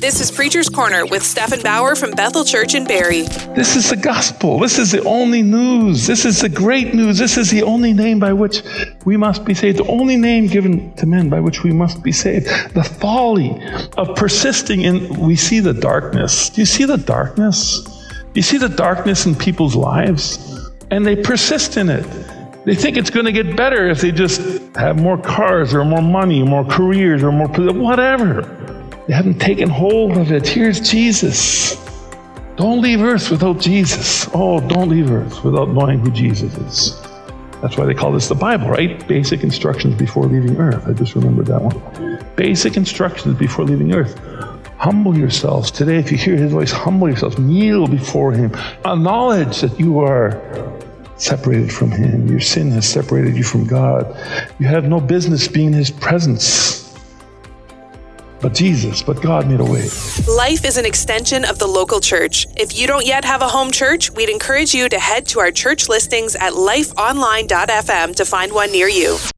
This is Preacher's Corner with Stephen Bauer from Bethel Church in Barrie. This is the gospel. This is the only news. This is the great news. This is the only name by which we must be saved. The only name given to men by which we must be saved. The folly of persisting in, we see the darkness. Do you see the darkness? You see the darkness in people's lives? And they persist in it. They think it's going to get better if they just have more cars or more money, more careers or more, whatever. They haven't taken hold of it. Here's Jesus. Don't leave earth without Jesus. Oh, don't leave earth without knowing who Jesus is. That's why they call this the Bible, right? Basic instructions before leaving earth. I just remembered that one. Basic instructions before leaving earth. Humble yourselves. Today, if you hear his voice, humble yourselves. Kneel before him. Acknowledge that you are separated from him. Your sin has separated you from God. You have no business being in his presence. But God made a way. Life is an extension of the local church. If you don't yet have a home church, we'd encourage you to head to our church listings at lifeonline.fm to find one near you.